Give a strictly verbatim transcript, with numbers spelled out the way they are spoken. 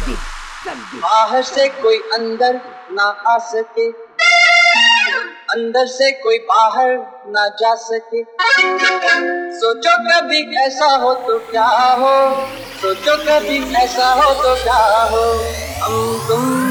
बाहर से कोई अंदर ना आ सके, अंदर से कोई बाहर ना जा सके। सोचो कभी ऐसा हो तो क्या हो, सोचो कभी ऐसा हो तो क्या हो। हम तुम